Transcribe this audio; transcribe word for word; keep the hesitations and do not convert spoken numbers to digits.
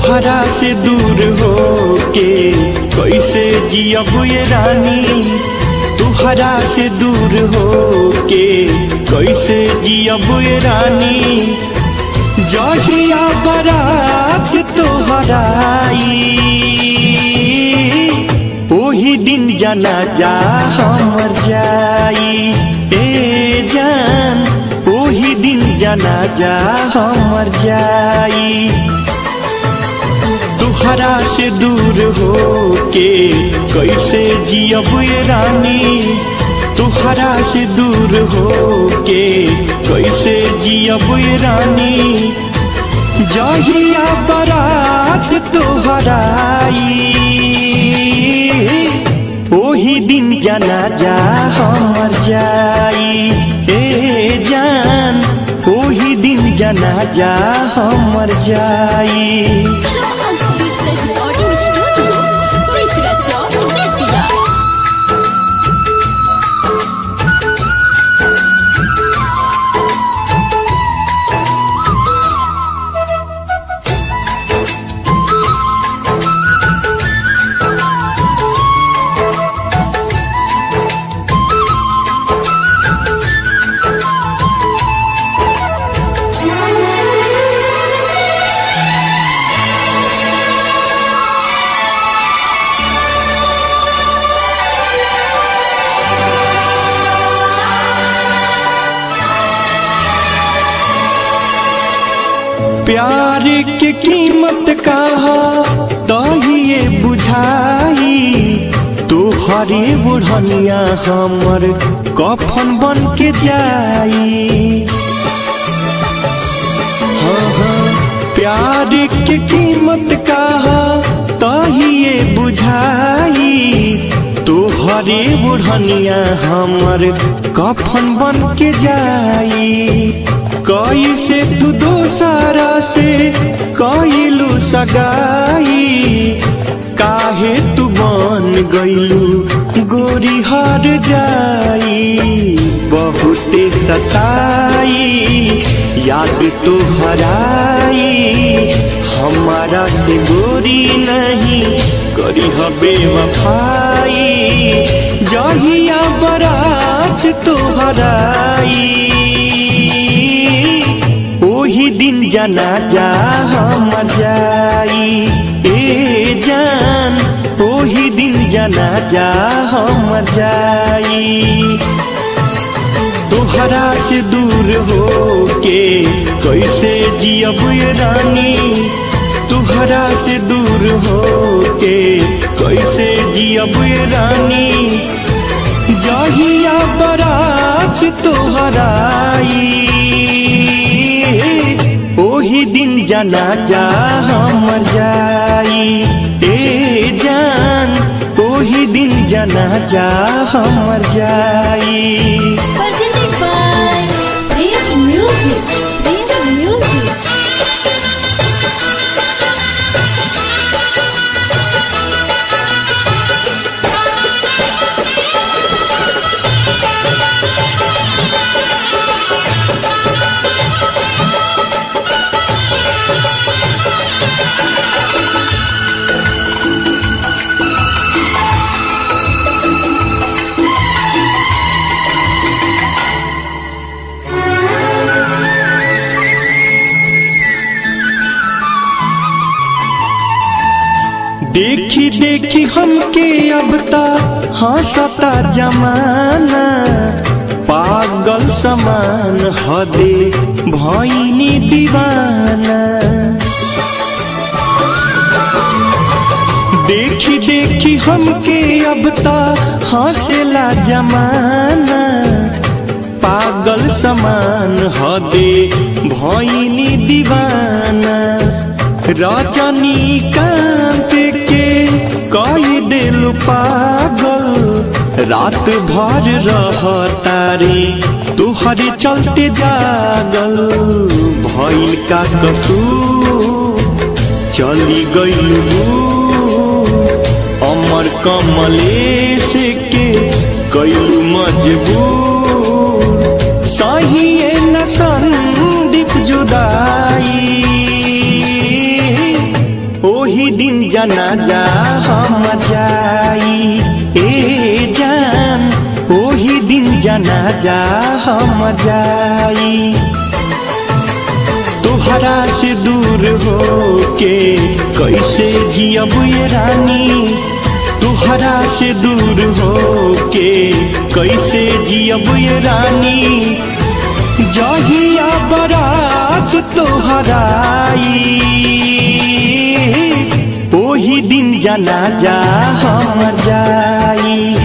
तुहरा से दूर हो के कैसे जियब ये रानी, तुहरा से दूर हो के कैसे जियब ये रानी। जहिया बारात तोहराई ओही दिन जनाजा हमर जाई। ए जान ओही दिन जनाजा हमर जाई। तुहरा से दूर हो के कैसे जियब ये रानी, तुहरा से दूर हो के कैसे जियब ये रानी। जहिया बारात तोहराई ओही दिन जनाजा हमर जाई। ए जान ओही दिन जनाजा हमर जाई। प्यार के कीमत कहा तो ये बुझाई, तोहरे बुढ़निया हमर कफन बन के जाई। हाँ हाँ प्यार के कीमत कहा तो ये बुझाई, तोहरे बुढ़निया हमर कफन बन के जाई। कैसे तू दोसरा से कैलू सगाई, काहे तू बन गईलू गोरी हर जाई। बहुते सताई याद तो हराई, हमारा से गोरी नहीं करी हबे वफाई। जहिया बारात तो हराई ओही दिन जनाजा हमर जाई। ए जान ओही दिन जनाजा हमर जाई। तोहरा से दूर हो के कैसे जियब ये रानी, तुहरा से दूर हो के कैसे जियब ये रानी। जहिया बारात तोहराई ओही दिन जनाजा हमर जाई। ए जान ओही दिन जनाजा हमर जाई। Presented by Rave Music, Rave Music। देखी देखी हमके अब ता हंसता जमाना, पागल समान हदे भइनी दीवाना। देखी देखी हमके अब ता हंसेला जमाना, पागल समान हदे भइनी दीवाना। रजनीकांत के कई दिल पागल, रात भर रहता रे तुहरे चलते जागल। भइल का कसूर चली गइलू अमर कमलेश के कइलू मजबूर। सही न संदीप जुदाई जनाजा हम जाई ए जान ओही दिन जनाजा हम जाई तोहरा से दूर हो के कैसे जियब ये रानी तोहरा से दूर हो के कैसे जियब ये रानी जहिया बरात तोहराई ओही दिन जनाजा हम जाई